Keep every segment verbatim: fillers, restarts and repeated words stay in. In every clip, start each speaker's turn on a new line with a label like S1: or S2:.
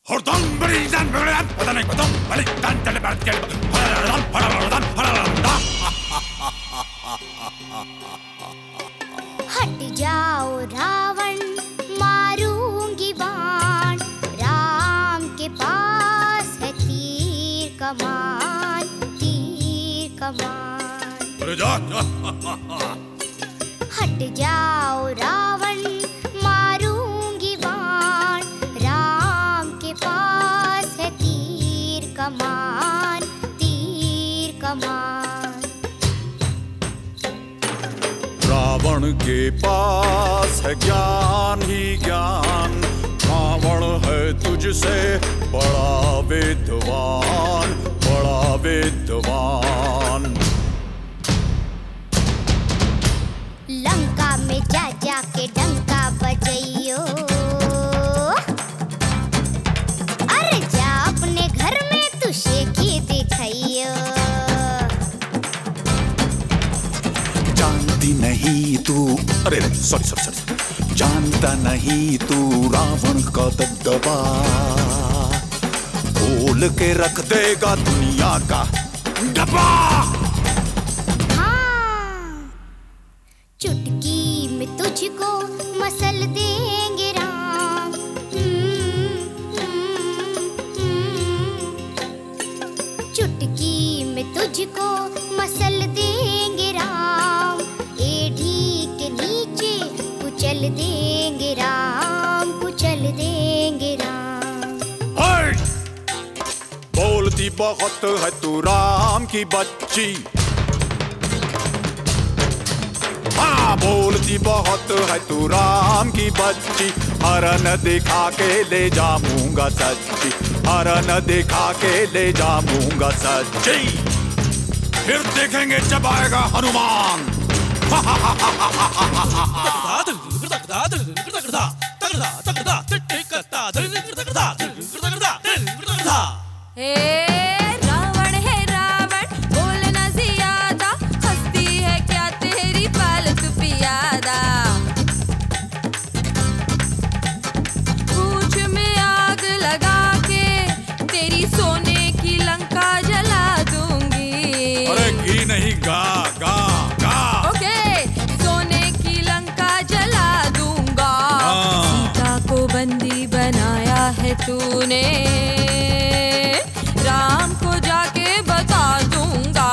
S1: हट जाओ रावण, मारूंगी बाण, राम के पास है तीर कमान, तीर कमान। हट जाओ रावण, मारूंगी बाण, राम के पास है तीर कमान, तीर कमान।
S2: रावण के पास है ज्ञान ही ज्ञान, रावण है तुझसे बड़ा विद्वान, बड़ा विद्वान।
S1: लंका में जा जा के डंका बजइयो, अरे जा अपने घर में तू शेखी दिखाइयो।
S2: जानती नहीं तू, अरे सॉरी सॉरी सॉरी, जानता नहीं तू रावण का दबदबा, खोल के रख देगा दुनिया का डब्बा।
S1: चुटकी में तुझको मसल देंगे राम, चुटकी में तुझको मसल देंगे राम, एड़ी के नीचे कुचल देंगे राम, कुचल देंगे राम।
S2: बोलती बहुत है तू राम की बच्ची, हाँ बोलती बहुत है तू राम की बच्ची, हरन दिखा के ले जाऊंगा सच्ची, हरन दिखा के ले जाऊंगा सच्ची। फिर देखेंगे जब आएगा हनुमान। नहीं गा गा गा
S3: ओके, सोने की लंका जला दूंगा, सीता को बंदी बनाया है तूने, राम को जाके बता दूंगा।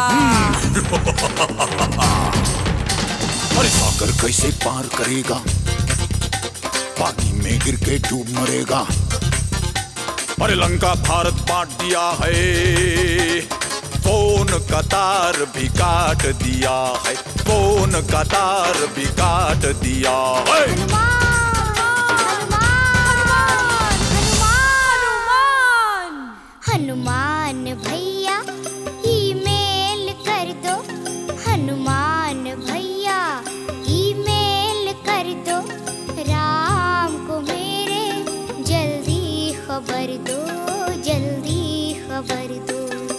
S2: अरे सागर कैसे पार करेगा, पानी में गिर के डूब मरेगा। अरे लंका भारत बांट दिया है, फोन का तार भी काट दिया है, फोन का तार भी काट दिया है।
S1: हनुमान, हनुमान, हनुमान, हनुमान भैया ईमेल कर दो, हनुमान भैया ईमेल कर दो, राम को मेरे जल्दी खबर दो, जल्दी खबर दो।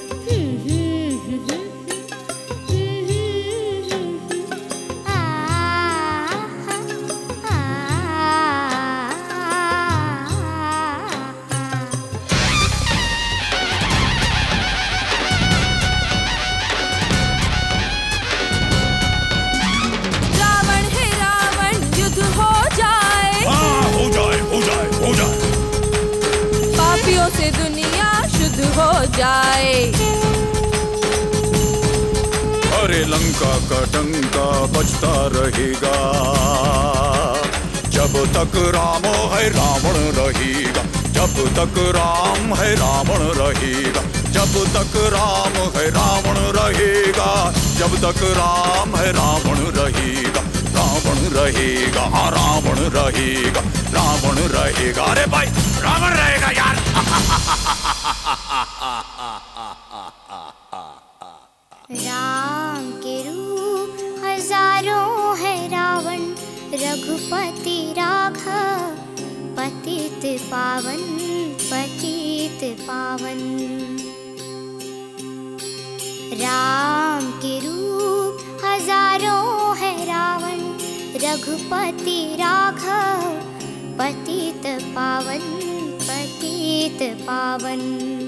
S3: से दुनिया शुद्ध हो जाए।
S2: अरे लंका का डंका बजता रहेगा, जब तक राम है रावण रहेगा, जब तक राम है रावण रहेगा, जब तक राम है रावण रहेगा, जब तक राम है रावण रहेगा, रावण रहेगा, हाँ रावण रहेगा, रावण रहेगा। अरे भाई रावण रहेगा यार।
S1: राम के रूप हजारों है रावण, रघुपति राघव पतित पावन, पतित पावन। राम के रूप हजारों है रावण, रघुपति राघव पतित पावन, पतित गीत पावन।